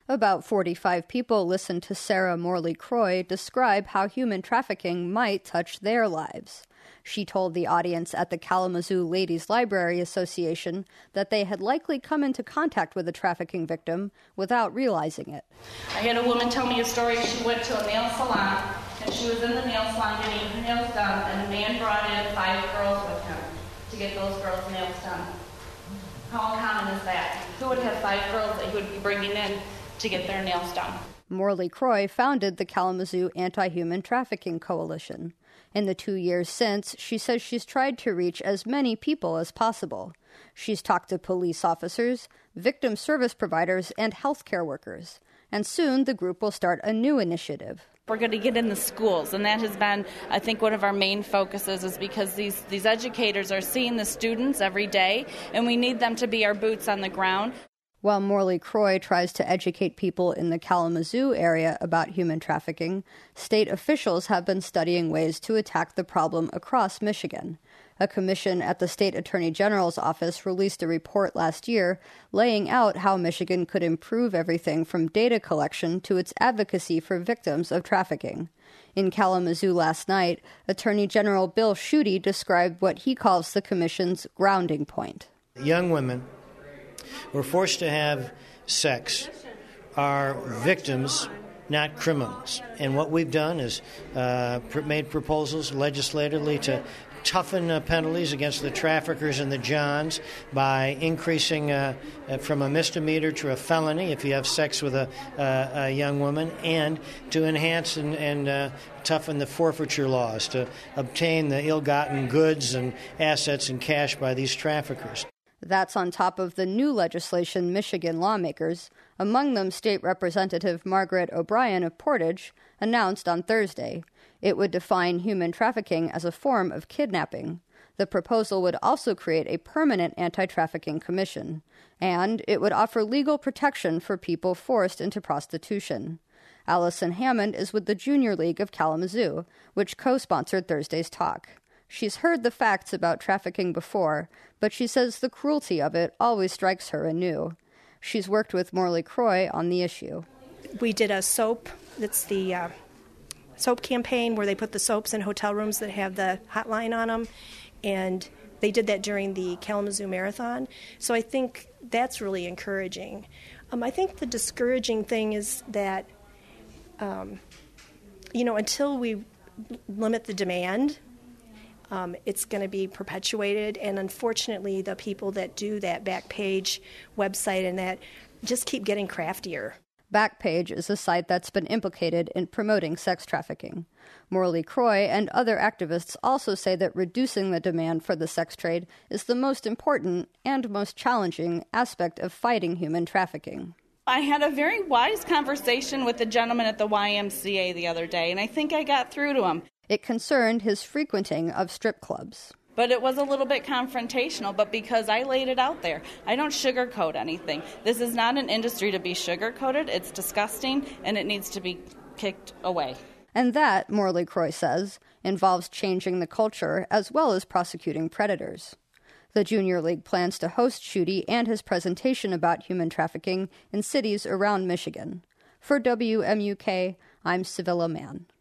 About 45 people listened to Sarah Morley-Croy describe how human trafficking might touch their lives. She told the audience at the Kalamazoo Ladies Library Association that they had likely come into contact with a trafficking victim without realizing it. I had a woman tell me a story. She went to a nail salon, and she was in the nail salon getting her nails done, and the man brought in 5 girls with him to get those girls' nails done. How common is that? Who would have 5 girls that he would be bringing in to get their nails done? Morley-Croy founded the Kalamazoo Anti-Human Trafficking Coalition. In the 2 years since, she says she's tried to reach as many people as possible. She's talked to police officers, victim service providers, and healthcare workers. And soon the group will start a new initiative. We're going to get in the schools, and that has been, I think, one of our main focuses, is because these educators are seeing the students every day, and we need them to be our boots on the ground. While Morley-Croy tries to educate people in the Kalamazoo area about human trafficking, state officials have been studying ways to attack the problem across Michigan. A commission at the state attorney general's office released a report last year laying out how Michigan could improve everything from data collection to its advocacy for victims of trafficking. In Kalamazoo last night, Attorney General Bill Schuette described what he calls the commission's grounding point. Young women who are forced to have sex are victims, not criminals. And what we've done is made proposals legislatively to toughen penalties against the traffickers and the Johns by increasing from a misdemeanor to a felony if you have sex with a young woman, and to enhance and toughen the forfeiture laws to obtain the ill-gotten goods and assets and cash by these traffickers. That's on top of the new legislation Michigan lawmakers, among them State Representative Margaret O'Brien of Portage, announced on Thursday. It would define human trafficking as a form of kidnapping. The proposal would also create a permanent anti-trafficking commission, and it would offer legal protection for people forced into prostitution. Allison Hammond is with the Junior League of Kalamazoo, which co-sponsored Thursday's talk. She's heard the facts about trafficking before, but she says the cruelty of it always strikes her anew. She's worked with Morley-Croy on the issue. We did a soap, that's the soap campaign where they put the soaps in hotel rooms that have the hotline on them, and they did that during the Kalamazoo Marathon. So I think that's really encouraging. I think the discouraging thing is that, until we limit the demand, it's going to be perpetuated, and unfortunately the people that do that Backpage website and that just keep getting craftier. Backpage is a site that's been implicated in promoting sex trafficking. Morley-Croy and other activists also say that reducing the demand for the sex trade is the most important and most challenging aspect of fighting human trafficking. I had a very wise conversation with a gentleman at the YMCA the other day, and I think I got through to him. It concerned his frequenting of strip clubs. But it was a little bit confrontational, but because I laid it out there. I don't sugarcoat anything. This is not an industry to be sugarcoated. It's disgusting, and it needs to be kicked away. And that, Morley-Croy says, involves changing the culture as well as prosecuting predators. The Junior League plans to host Schuette and his presentation about human trafficking in cities around Michigan. For WMUK, I'm Civilla Mann.